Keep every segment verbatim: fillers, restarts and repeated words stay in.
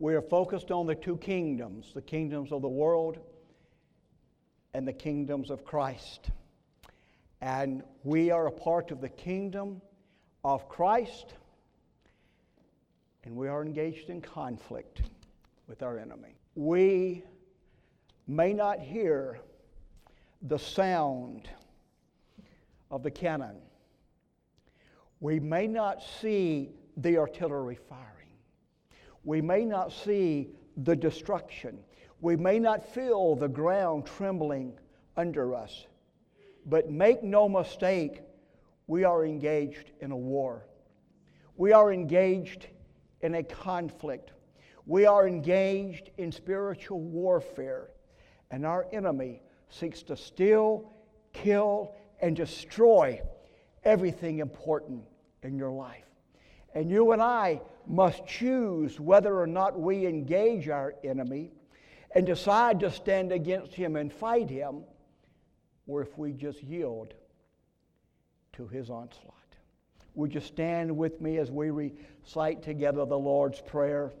We are focused on the two kingdoms, the kingdoms of the world and the kingdoms of Christ. And we are a part of the kingdom of Christ, and we are engaged in conflict with our enemy. We may not hear the sound of the cannon. We may not see the artillery firing. We may not see the destruction. We may not feel the ground trembling under us. But make no mistake, we are engaged in a war. We are engaged in a conflict. We are engaged in spiritual warfare. And our enemy seeks to steal, kill, and destroy everything important in your life. And you and I must choose whether or not we engage our enemy and decide to stand against him and fight him, or if we just yield to his onslaught. Would you stand with me as we recite together the Lord's Prayer?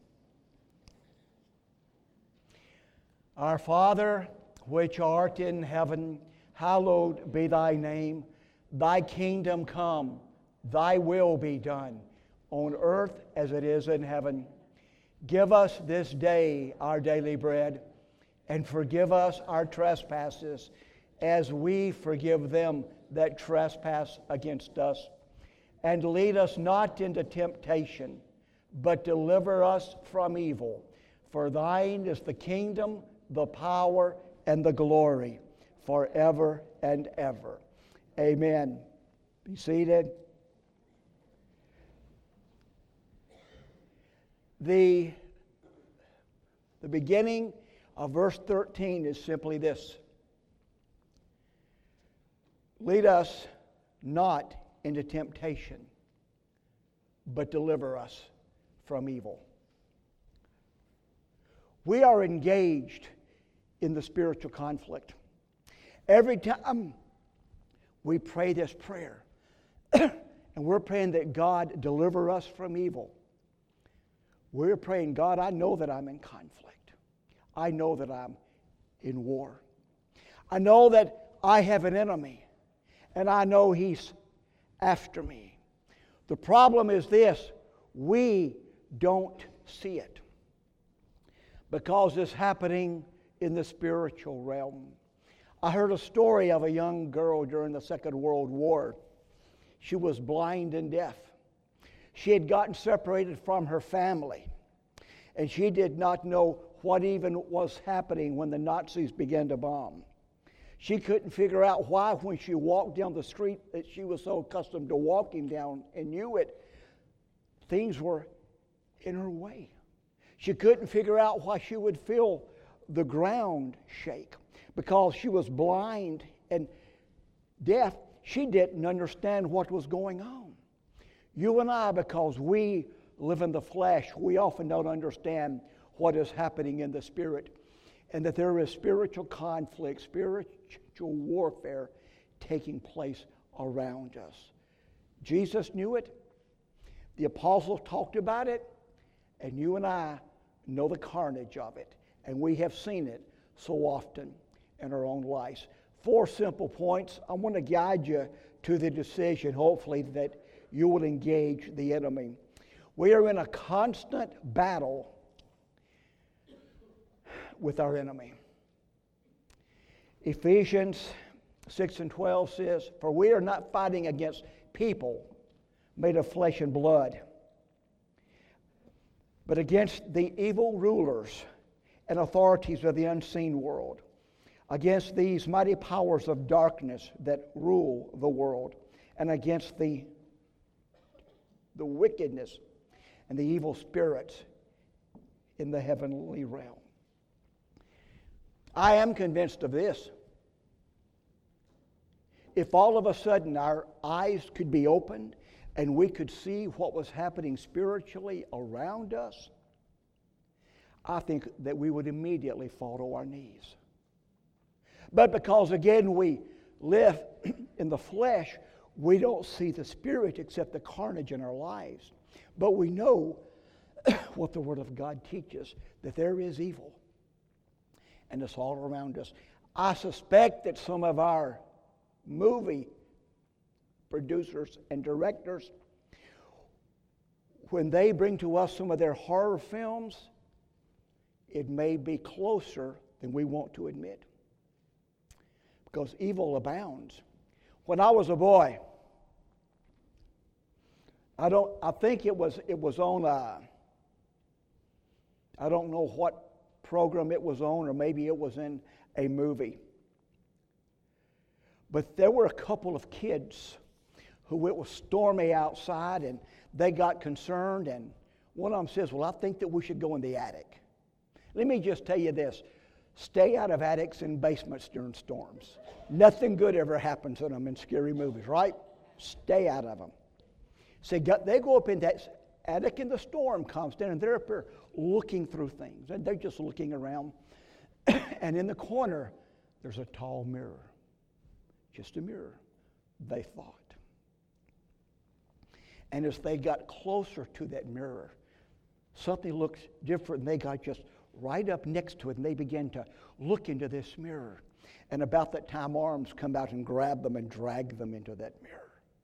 Our Father, which art in heaven, hallowed be thy name. Thy kingdom come, thy will be done, on earth as it is in heaven. Give us this day our daily bread, and forgive us our trespasses, as we forgive them that trespass against us. And lead us not into temptation, but deliver us from evil. For thine is the kingdom, the power, and the glory, forever and ever. Amen. Be seated. The, the beginning of verse thirteen is simply this: lead us not into temptation, but deliver us from evil. We are engaged in the spiritual conflict. Every time we pray this prayer, and we're praying that God deliver us from evil, we're praying, God, I know that I'm in conflict. I know that I'm in war. I know that I have an enemy, and I know he's after me. The problem is this: we don't see it because it's happening in the spiritual realm. I heard a story of a young girl during the Second World War. She was blind and deaf. She had gotten separated from her family, and she did not know what even was happening when the Nazis began to bomb. She couldn't figure out why, when she walked down the street that she was so accustomed to walking down and knew it, things were in her way. She couldn't figure out why she would feel the ground shake. Because she was blind and deaf, she didn't understand what was going on. You and I, because we live in the flesh, we often don't understand what is happening in the spirit, and that there is spiritual conflict, spiritual warfare taking place around us. Jesus knew it. The apostles talked about it, and you and I know the carnage of it, and we have seen it so often in our own lives. Four simple points. I want to guide you to the decision, hopefully, that you will engage the enemy. We are in a constant battle with our enemy. Ephesians six and twelve says, "For we are not fighting against people made of flesh and blood, but against the evil rulers and authorities of the unseen world, against these mighty powers of darkness that rule the world, and against the, the wickedness and the evil spirits in the heavenly realm." I am convinced of this. If all of a sudden our eyes could be opened and we could see what was happening spiritually around us, I think that we would immediately fall to our knees. But because, again, we live in the flesh, we don't see the spirit except the carnage in our lives. But we know what the Word of God teaches, that there is evil. And it's all around us. I suspect that some of our movie producers and directors, when they bring to us some of their horror films, it may be closer than we want to admit. Because evil abounds. When I was a boy, I don't. I think it was it was on a, I don't know what program it was on, or maybe it was in a movie. But there were a couple of kids who it was stormy outside, and they got concerned, and one of them says, well, I think that we should go in the attic. Let me just tell you this. Stay out of attics and basements during storms. Nothing good ever happens in them in scary movies, right? Stay out of them. So they go up in that attic and the storm comes down, and they're up there looking through things. And they're just looking around. And in the corner, there's a tall mirror. Just a mirror, they thought. And as they got closer to that mirror, something looked different, and they got just right up next to it, and they began to look into this mirror. And about that time, arms come out and grab them and drag them into that mirror.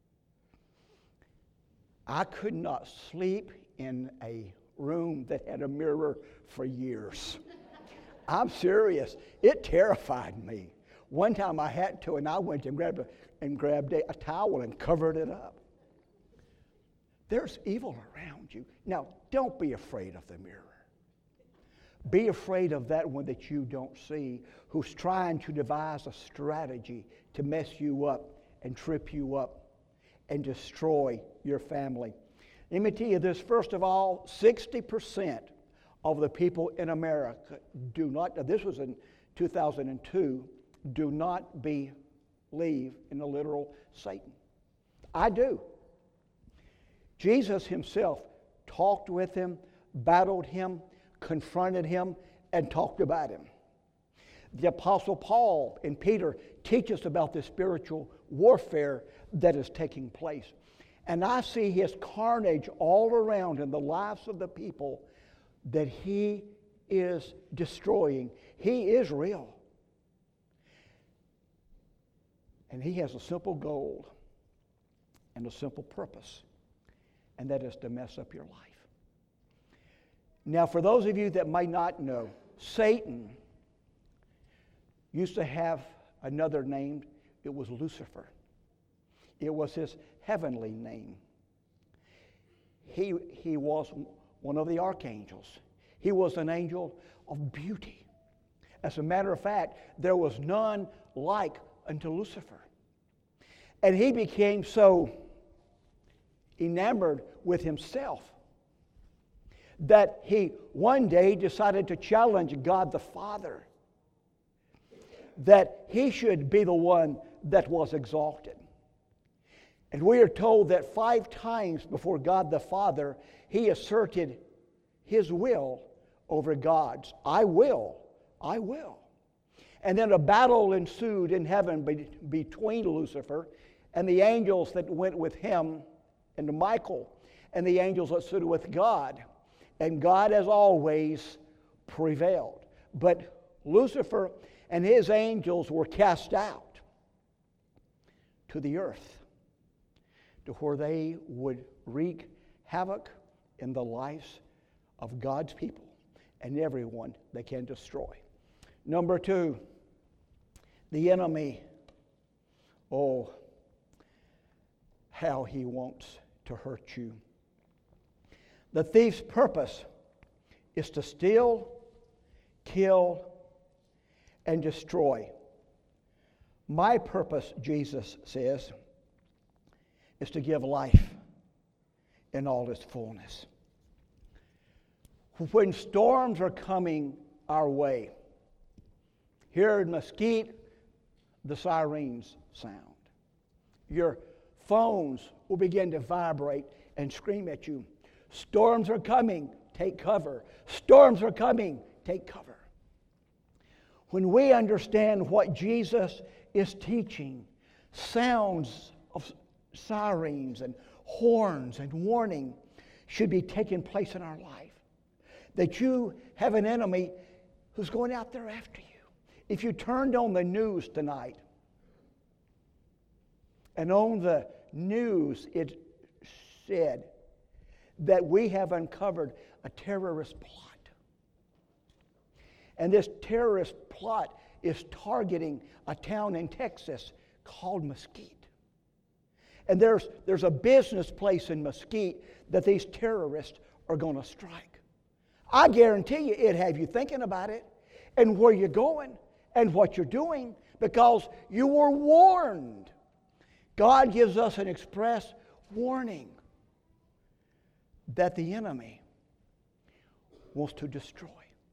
I could not sleep in a room that had a mirror for years. I'm serious. It terrified me. One time I had to, and I went and grabbed a, and grabbed a, a towel and covered it up. There's evil around you. Now, don't be afraid of the mirror. Be afraid of that one that you don't see, who's trying to devise a strategy to mess you up and trip you up and destroy your family. Let me tell you this. First of all, sixty percent of the people in America do not, this was in two thousand two, do not believe in the literal Satan. I do. Jesus himself talked with him, battled him, confronted him, and talked about him. The Apostle Paul and Peter teach us about the spiritual warfare that is taking place. And I see his carnage all around in the lives of the people that he is destroying. He is real. And he has a simple goal and a simple purpose, and that is to mess up your life. Now, for those of you that might not know, Satan used to have another name. It was Lucifer. It was his heavenly name. He, he was one of the archangels. He was an angel of beauty. As a matter of fact, there was none like unto Lucifer. And he became so enamored with himself that he one day decided to challenge God the Father, that he should be the one that was exalted. And we are told that five times before God the Father, he asserted his will over God's. I will, I will. And then a battle ensued in heaven be- between Lucifer and the angels that went with him, and Michael and the angels that stood with God. And God, as always, prevailed. But Lucifer and his angels were cast out to the earth, to where they would wreak havoc in the lives of God's people and everyone they can destroy. Number two, the enemy. Oh, how he wants to hurt you. The thief's purpose is to steal, kill, and destroy. My purpose, Jesus says, is to give life in all its fullness. When storms are coming our way, here in Mesquite, the sirens sound. Your phones will begin to vibrate and scream at you. Storms are coming, take cover. Storms are coming, take cover. When we understand what Jesus is teaching, sounds of sirens and horns and warning should be taking place in our life. That you have an enemy who's going out there after you. If you turned on the news tonight, and on the news it said that we have uncovered a terrorist plot. And this terrorist plot is targeting a town in Texas called Mesquite. And there's, there's a business place in Mesquite that these terrorists are going to strike. I guarantee you it'd have you thinking about it and where you're going and what you're doing because you were warned. God gives us an express warning that the enemy wants to destroy.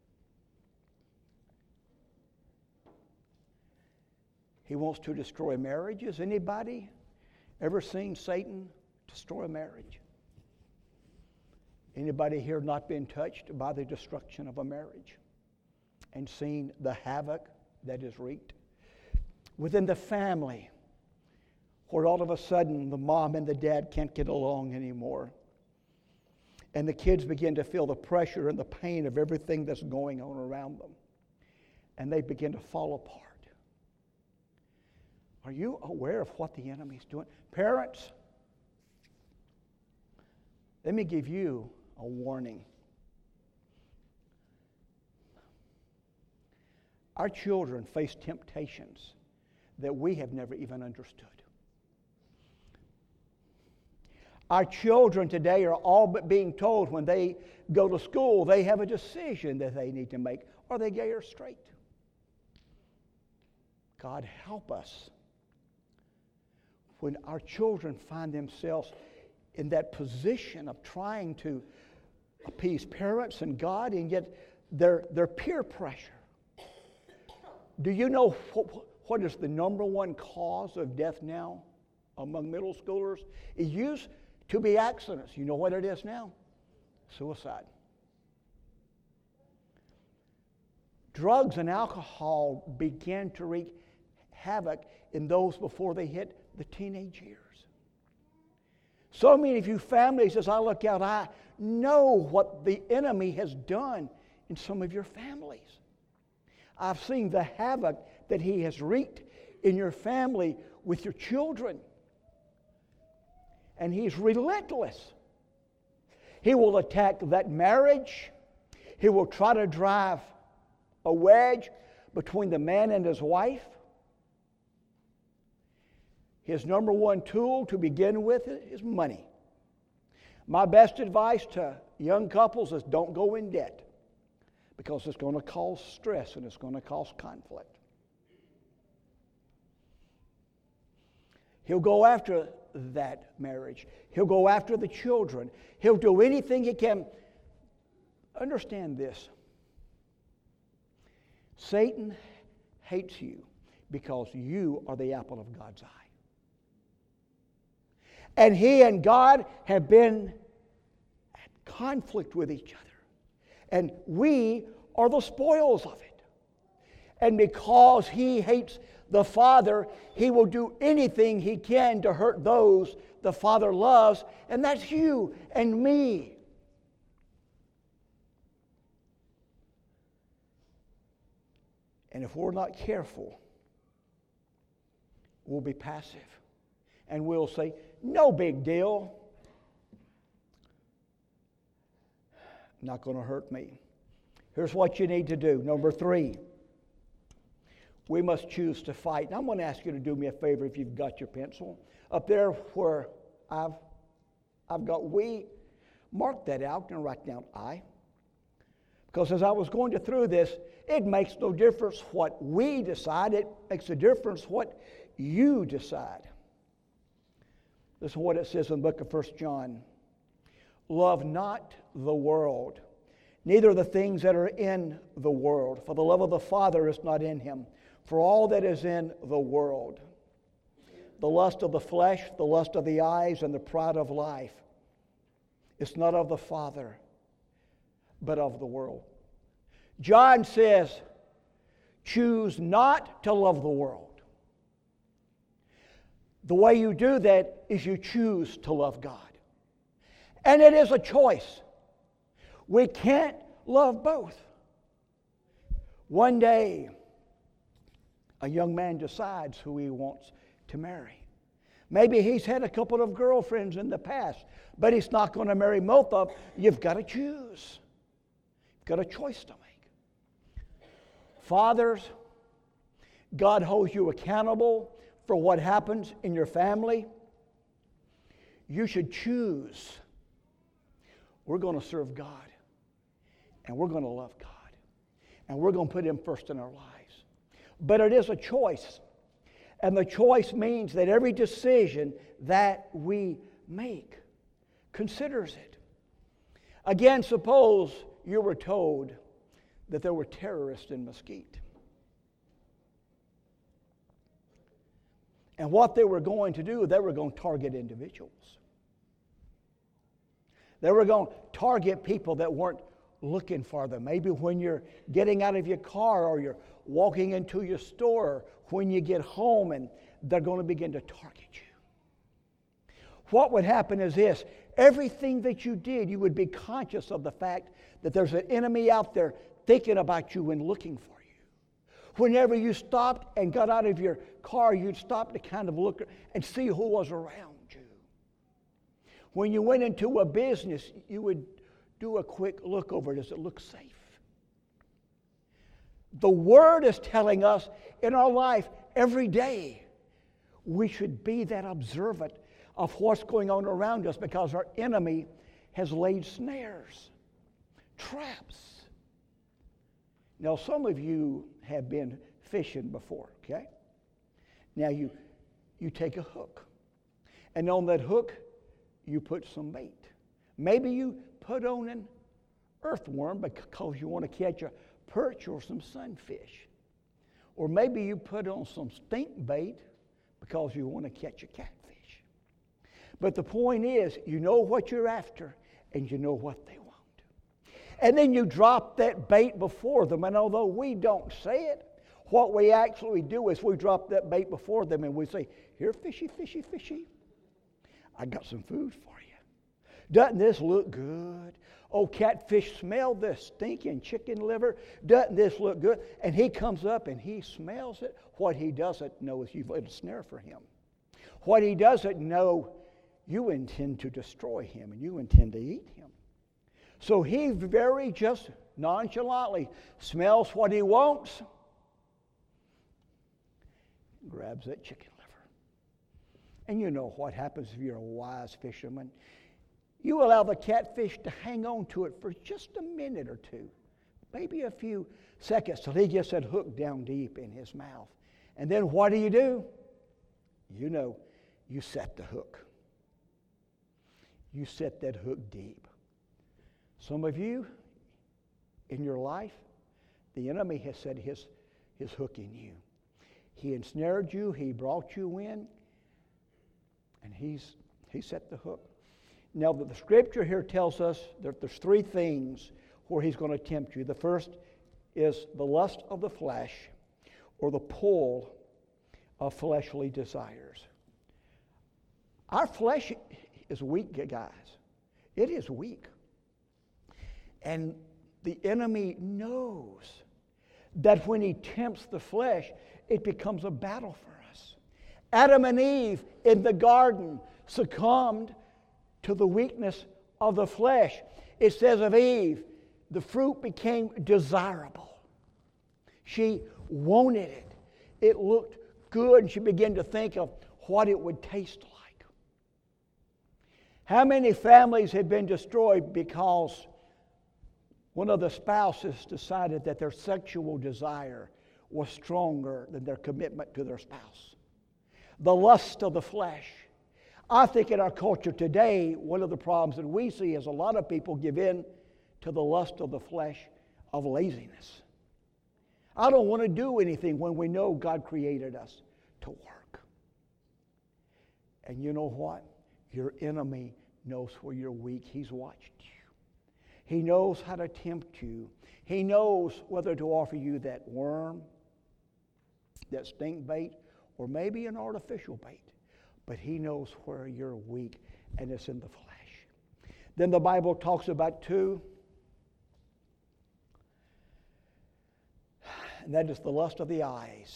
He wants to destroy marriages. Anybody ever seen Satan destroy a marriage? Anybody here not been touched by the destruction of a marriage and seen the havoc that is wreaked? Within the family, where all of a sudden the mom and the dad can't get along anymore. And the kids begin to feel the pressure and the pain of everything that's going on around them. And they begin to fall apart. Are you aware of what the enemy's doing? Parents, let me give you a warning. Our children face temptations that we have never even understood. Our children today are all but being told when they go to school they have a decision that they need to make. Are they gay or straight? God help us when our children find themselves in that position of trying to appease parents and God, and yet their, their peer pressure. Do you know what, what is the number one cause of death now among middle schoolers? It used to be accidents. You know what it is now? Suicide. Drugs and alcohol began to wreak havoc in those before they hit the teenage years. So many of you families, as I look out, I know what the enemy has done in some of your families. I've seen the havoc that he has wreaked in your family with your children. And he's relentless. He will attack that marriage. He will try to drive a wedge between the man and his wife. His number one tool to begin with is money. My best advice to young couples is don't go in debt because it's going to cause stress and it's going to cause conflict. He'll go after that marriage. He'll go after the children. He'll do anything he can. Understand this. Satan hates you because you are the apple of God's eye. And he and God have been at conflict with each other. And we are the spoils of it. And because he hates the Father, he will do anything he can to hurt those the Father loves, and that's you and me. And if we're not careful, we'll be passive. And we'll say, no big deal. Not going to hurt me. Here's what you need to do. Number three, we must choose to fight. And I'm going to ask you to do me a favor if you've got your pencil. Up there where I've, I've got we, mark that out and write down I. Because as I was going to through this, it makes no difference what we decide. It makes a difference what you decide. This is what it says in the book of First John. Love not the world, neither the things that are in the world. For the love of the Father is not in him. For all that is in the world, the lust of the flesh, the lust of the eyes, and the pride of life, is not of the Father, but of the world. John says, choose not to love the world. The way you do that is you choose to love God. And it is a choice. We can't love both. One day, a young man decides who he wants to marry. Maybe he's had a couple of girlfriends in the past, but he's not going to marry both of them. You've got to choose. You've got a choice to make. Fathers, God holds you accountable for what happens in your family. You should choose. We're going to serve God, and we're going to love God, and we're going to put Him first in our lives. But it is a choice, and the choice means that every decision that we make considers it. Again, suppose you were told that there were terrorists in Mesquite, and what they were going to do, they were going to target individuals. They were going to target people that weren't looking for them. Maybe when you're getting out of your car or you're walking into your store, when you get home, and they're going to begin to target you. What would happen is this: everything that you did, you would be conscious of the fact that there's an enemy out there thinking about you and looking for you. Whenever you stopped and got out of your car, you'd stop to kind of look and see who was around you. When you went into a business, you would do a quick look over it. Does it look safe? The Word is telling us in our life every day we should be that observant of what's going on around us, because our enemy has laid snares, traps. Now, some of you have been fishing before, okay? Now you, you take a hook, and on that hook, you put some bait. Maybe you put on an earthworm because you want to catch a perch or some sunfish. Or maybe you put on some stink bait because you want to catch a catfish. But the point is, you know what you're after and you know what they want. And then you drop that bait before them, and although we don't say it, what we actually do is we drop that bait before them and we say, "Here, fishy, fishy, fishy, I got some food for you. Doesn't this look good? Oh, catfish, smell this stinking chicken liver. Doesn't this look good?" And he comes up and he smells it. What he doesn't know is you've laid a snare for him. What he doesn't know, you intend to destroy him and you intend to eat him. So he very just nonchalantly smells what he wants, grabs that chicken liver. And you know what happens if you're a wise fisherman. You allow the catfish to hang on to it for just a minute or two, maybe a few seconds, till he gets that hook down deep in his mouth. And then what do you do? You know, you set the hook. You set that hook deep. Some of you, in your life, the enemy has set his, his hook in you. He ensnared you, he brought you in, and he's he set the hook. Now, the, the scripture here tells us that there's three things where he's going to tempt you. The first is the lust of the flesh, or the pull of fleshly desires. Our flesh is weak, guys. It is weak. And the enemy knows that when he tempts the flesh, it becomes a battle for us. Adam and Eve in the garden succumbed to the weakness of the flesh. It says of Eve, the fruit became desirable. She wanted it. It looked good, and she began to think of what it would taste like. How many families have been destroyed because one of the spouses decided that their sexual desire was stronger than their commitment to their spouse? The lust of the flesh. I think in our culture today, one of the problems that we see is a lot of people give in to the lust of the flesh of laziness. I don't want to do anything when we know God created us to work. And you know what? Your enemy knows where you're weak. He's watched you. He knows how to tempt you. He knows whether to offer you that worm, that stink bait, or maybe an artificial bait. But he knows where you're weak, and it's in the flesh. Then the Bible talks about two, and that is the lust of the eyes,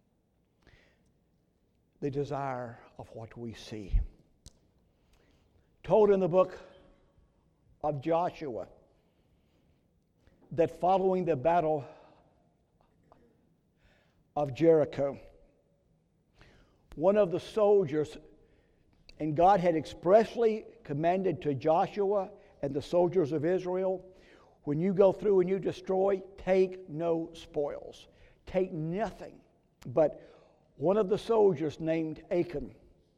the desire of what we see. Told in the book of Joshua that following the battle of Jericho, one of the soldiers, and God had expressly commanded to Joshua and the soldiers of Israel, when you go through and you destroy, take no spoils. Take nothing. But one of the soldiers named Achan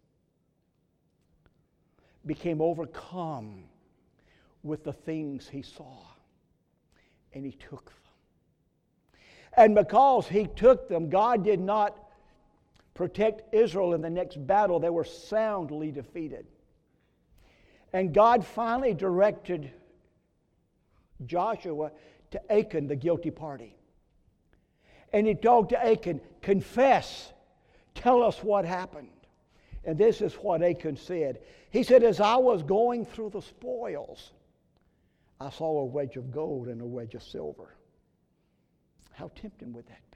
became overcome with the things he saw, and he took them. And because he took them, God did not protect Israel in the next battle. They were soundly defeated. And God finally directed Joshua to Achan, the guilty party. And he told to Achan, confess, tell us what happened. And this is what Achan said. He said, as I was going through the spoils, I saw a wedge of gold and a wedge of silver. How tempting would that be?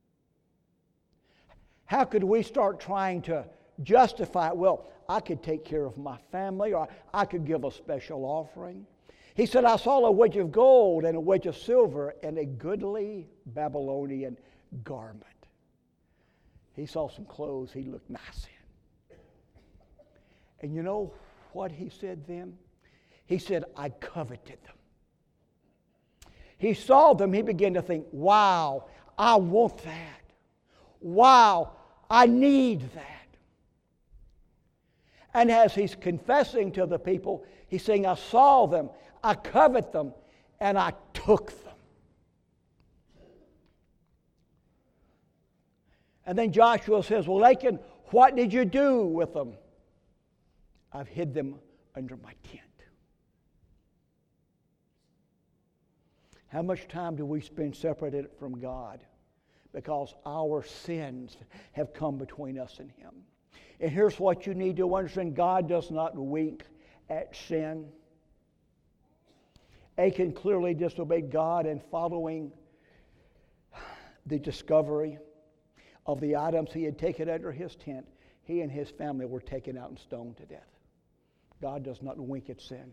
How could we start trying to justify it? Well, I could take care of my family, or I could give a special offering. He said, I saw a wedge of gold and a wedge of silver and a goodly Babylonian garment. He saw some clothes he looked nice in. And you know what he said then? He said, I coveted them. He saw them, he began to think, wow, I want that. Wow, I need that. And as he's confessing to the people, he's saying, I saw them, I covet them, and I took them. And then Joshua says, well, Achan, what did you do with them? I've hid them under my tent. How much time do we spend separated from God? Because our sins have come between us and Him. And here's what you need to understand. God does not wink at sin. Achan clearly disobeyed God in following the discovery of the items he had taken under his tent. He and his family were taken out and stoned to death. God does not wink at sin.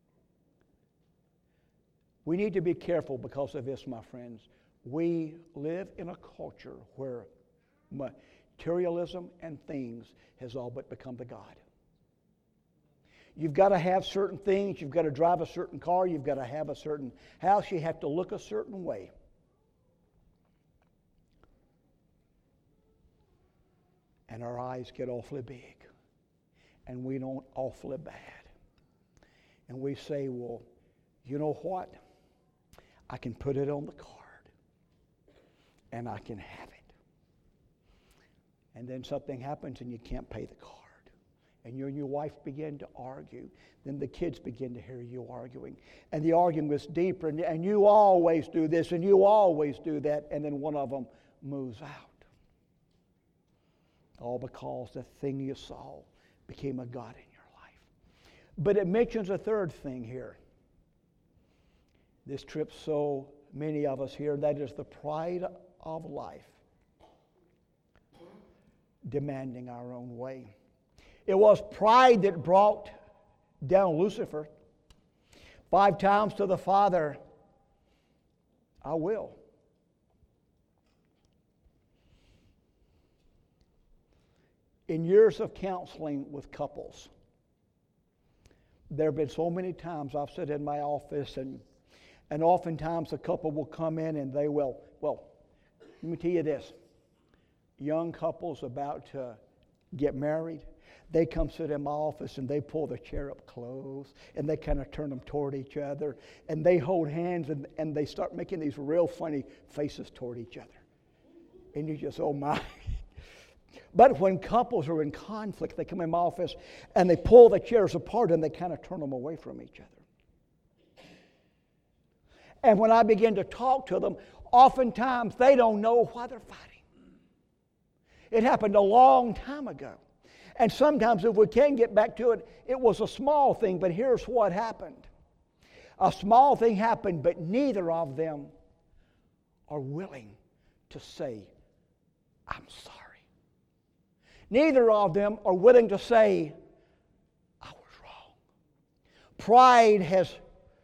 We need to be careful because of this, my friends. We live in a culture where materialism and things has all but become the God. You've got to have certain things. You've got to drive a certain car. You've got to have a certain house. You have to look a certain way. And our eyes get awfully big. And we don't awfully bad. And we say, well, you know what? I can put it on the card. And I can have it. And then something happens and you can't pay the card. And you and your wife begin to argue. Then the kids begin to hear you arguing. And the argument gets deeper. And, and you always do this and you always do that. And then one of them moves out. All because the thing you saw became a God in your life. But it mentions a third thing here. This trips so many of us here. That is the pride of life. Demanding our own way. It was pride that brought down Lucifer. Five times to the Father, I will. In years of counseling with couples, there have been so many times I've sat in my office and and oftentimes a couple will come in and they will, well, let me tell you this. Young couples about to get married, they come sit in my office and they pull the chair up close and they kind of turn them toward each other and they hold hands and, and they start making these real funny faces toward each other. And you just, oh my. But when couples are in conflict, they come in my office and they pull the chairs apart and they kind of turn them away from each other. And when I begin to talk to them, oftentimes they don't know why they're fighting. It happened a long time ago. And sometimes if we can get back to it, it was a small thing, but here's what happened. A small thing happened, but neither of them are willing to say, I'm sorry. Neither of them are willing to say, I was wrong. Pride has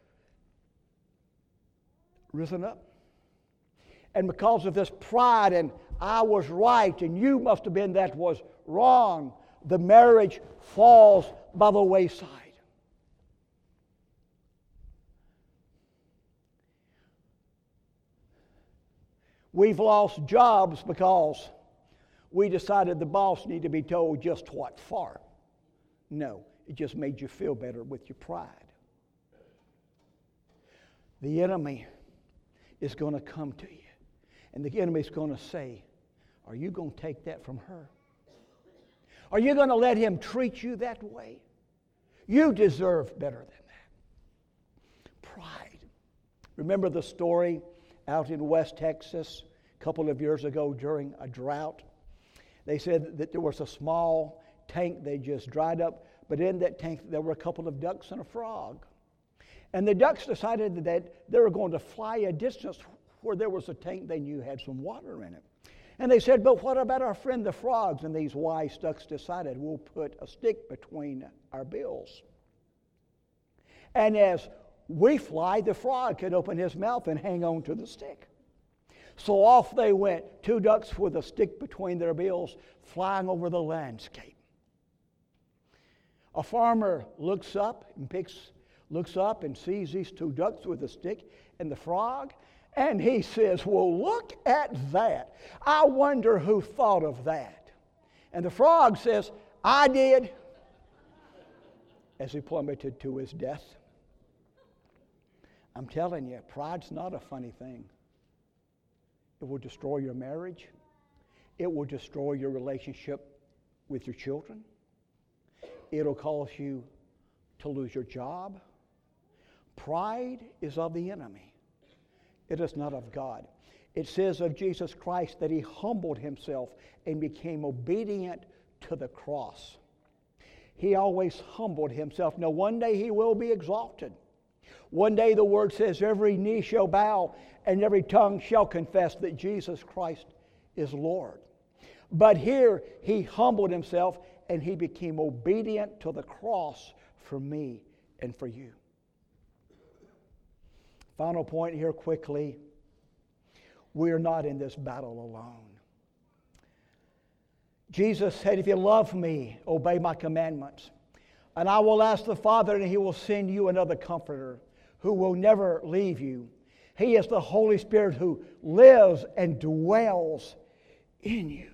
risen up. And because of this pride and I was right and you must have been that was wrong, the marriage falls by the wayside. We've lost jobs because we decided the boss needed to be told just what for. No, it just made you feel better with your pride. The enemy is going to come to you. And the enemy is going to say, are you going to take that from her? Are you going to let him treat you that way? You deserve better than that. Pride. Remember the story out in West Texas a couple of years ago during a drought? They said that there was a small tank they just dried up, but in that tank there were a couple of ducks and a frog. And the ducks decided that they were going to fly a distance where there was a tank they knew had some water in it. And they said, but what about our friend the frogs? And these wise ducks decided, we'll put a stick between our bills. And as we fly, the frog can open his mouth and hang on to the stick. So off they went, two ducks with a stick between their bills, flying over the landscape. A farmer looks up and picks, looks up and sees these two ducks with a stick and the frog, and he says, well, look at that. I wonder who thought of that. And the frog says, I did, as he plummeted to his death. I'm telling you, pride's not a funny thing. It will destroy your marriage. It will destroy your relationship with your children. It'll cause you to lose your job. Pride is of the enemy. It is not of God. It says of Jesus Christ that he humbled himself and became obedient to the cross. He always humbled himself. Now, one day he will be exalted. One day the word says every knee shall bow and every tongue shall confess that Jesus Christ is Lord. But here he humbled himself and he became obedient to the cross for me and for you. Final point here quickly. We are not in this battle alone. Jesus said, if you love me, obey my commandments. And I will ask the Father, and he will send you another comforter who will never leave you. He is the Holy Spirit who lives and dwells in you.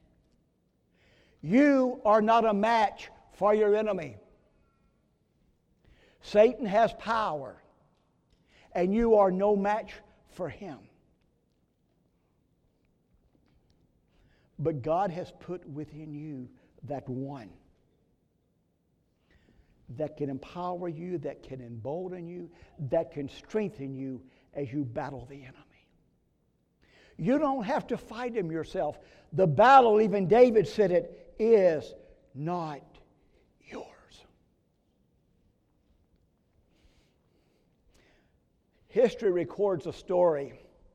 You are not a match for your enemy. Satan has power, and you are no match for him. But God has put within you that one that can empower you, that can embolden you, that can strengthen you as you battle the enemy. You don't have to fight him yourself. The battle, even David said it, is not yours. History records a story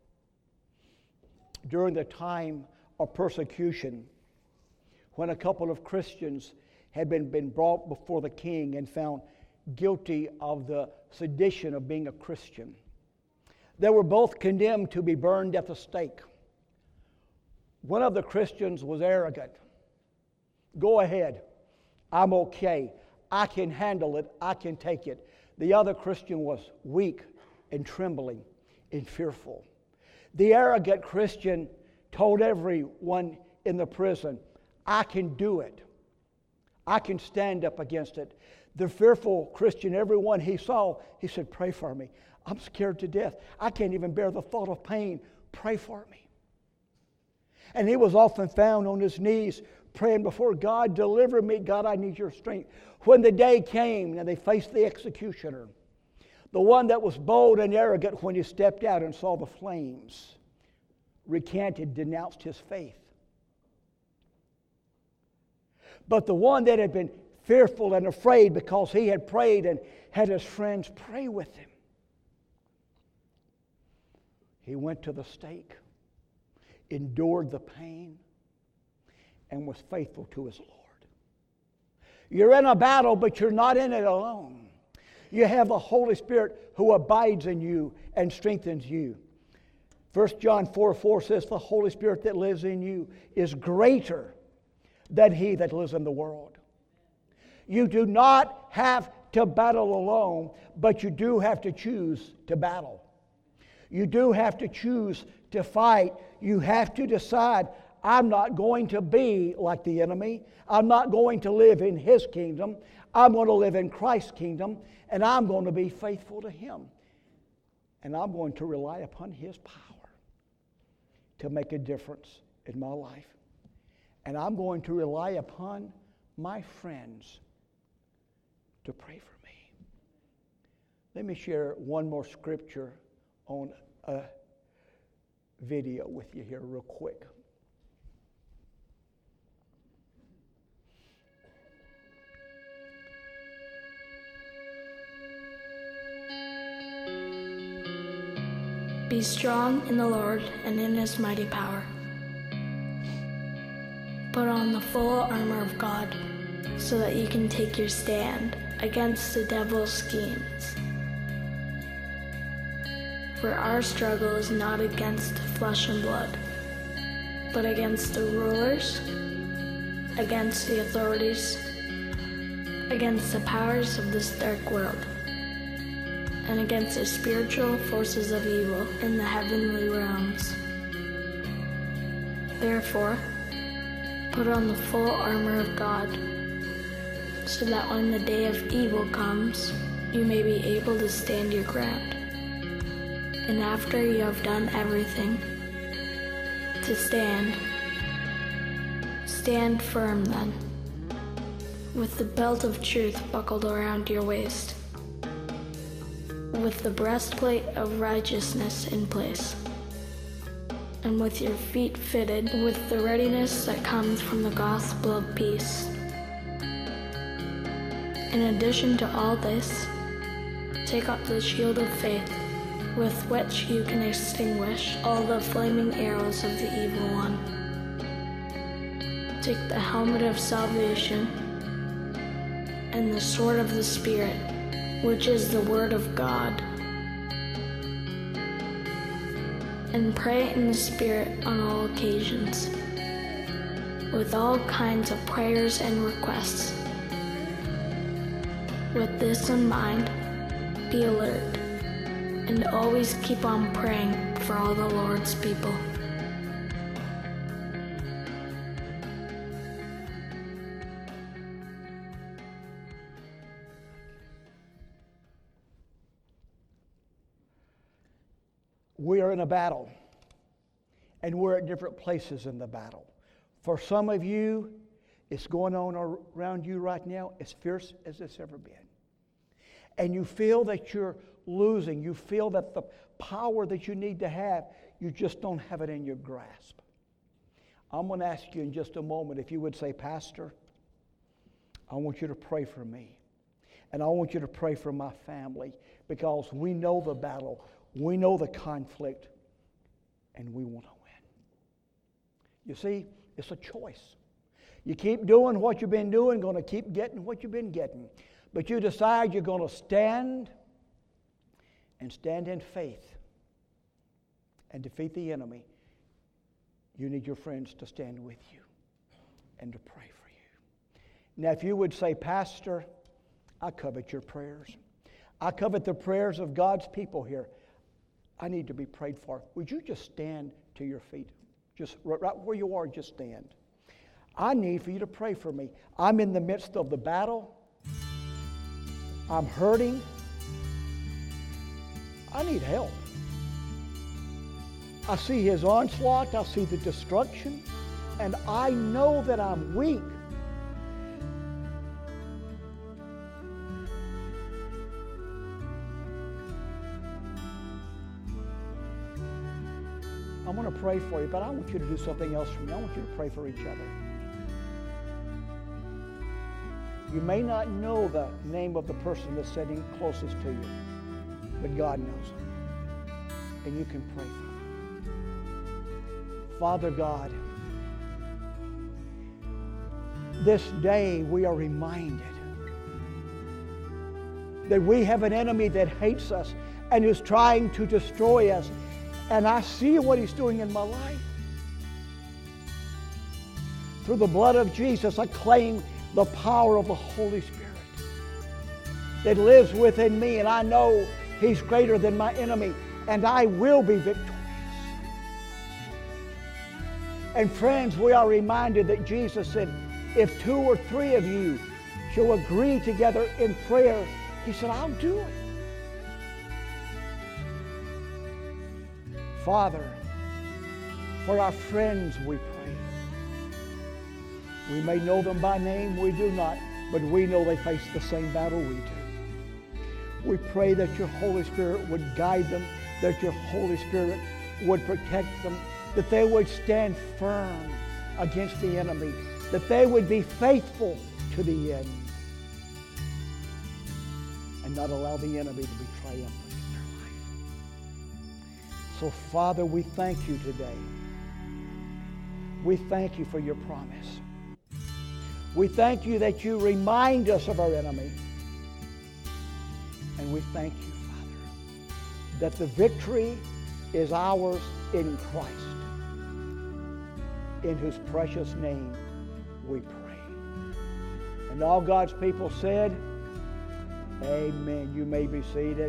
during the time of persecution when a couple of Christians had been, been brought before the king and found guilty of the sedition of being a Christian. They were both condemned to be burned at the stake. One of the Christians was arrogant. Go ahead. I'm okay. I can handle it. I can take it. The other Christian was weak and trembling and fearful. The arrogant Christian told everyone in the prison, I can do it. I can stand up against it. The fearful Christian, everyone he saw, he said, pray for me. I'm scared to death. I can't even bear the thought of pain. Pray for me. And he was often found on his knees praying before God, deliver me. God, I need your strength. When the day came and they faced the executioner, the one that was bold and arrogant when he stepped out and saw the flames, recanted, denounced his faith. But the one that had been fearful and afraid because he had prayed and had his friends pray with him, he went to the stake, endured the pain, and was faithful to his Lord. You're in a battle, but you're not in it alone. You have the Holy Spirit who abides in you and strengthens you. First John four four says, the Holy Spirit that lives in you is greater than he that lives in the world. You do not have to battle alone, but you do have to choose to battle. You do have to choose to fight. You have to decide, I'm not going to be like the enemy. I'm not going to live in his kingdom. I'm going to live in Christ's kingdom, and I'm going to be faithful to him. And I'm going to rely upon his power to make a difference in my life. And I'm going to rely upon my friends to pray for me. Let me share one more scripture on a video with you here real quick. Be strong in the Lord and in his mighty power. Put on the full armor of God so that you can take your stand against the devil's schemes. For our struggle is not against flesh and blood, but against the rulers, against the authorities, against the powers of this dark world, and against the spiritual forces of evil in the heavenly realms. Therefore, put on the full armor of God, so that when the day of evil comes, you may be able to stand your ground. And after you have done everything to stand, stand firm then, with the belt of truth buckled around your waist, with the breastplate of righteousness in place, and with your feet fitted with the readiness that comes from the gospel of peace. In addition to all this, take up the shield of faith, with which you can extinguish all the flaming arrows of the evil one. Take the helmet of salvation and the sword of the Spirit, which is the word of God, and pray in the Spirit on all occasions, with all kinds of prayers and requests. With this in mind, be alert, and always keep on praying for all the Lord's people. We are in a battle, and we're at different places in the battle. For some of you, it's going on around you right now as fierce as it's ever been. And you feel that you're losing. You feel that the power that you need to have, you just don't have it in your grasp. I'm going to ask you in just a moment if you would say, Pastor, I want you to pray for me. And I want you to pray for my family, because we know the battle. We know the conflict, and we want to win. You see, it's a choice. You keep doing what you've been doing, going to keep getting what you've been getting. But you decide you're going to stand and stand in faith and defeat the enemy. You need your friends to stand with you and to pray for you. Now, if you would say, Pastor, I covet your prayers. I covet the prayers of God's people here. I need to be prayed for. Would you just stand to your feet? Just right where you are, just stand. I need for you to pray for me. I'm in the midst of the battle. I'm hurting. I need help. I see his onslaught. I see the destruction. And I know that I'm weak. I want to pray for you, but I want you to do something else for me. I want you to pray for each other. You may not know the name of the person that's sitting closest to you, but God knows them. And you can pray for them. Father God, this day we are reminded that we have an enemy that hates us and is trying to destroy us. And I see what he's doing in my life. Through the blood of Jesus, I claim the power of the Holy Spirit that lives within me, and I know he's greater than my enemy, and I will be victorious. And friends, we are reminded that Jesus said, if two or three of you shall agree together in prayer, he said, I'll do it. Father, for our friends we pray. We may know them by name, we do not, but we know they face the same battle we do. We pray that your Holy Spirit would guide them, that your Holy Spirit would protect them, that they would stand firm against the enemy, that they would be faithful to the end, and not allow the enemy to be triumphant in their life. So, Father, we thank you today. We thank you for your promise. We thank you that you remind us of our enemy. And we thank you, Father, that the victory is ours in Christ, in whose precious name we pray. And all God's people said, amen. You may be seated.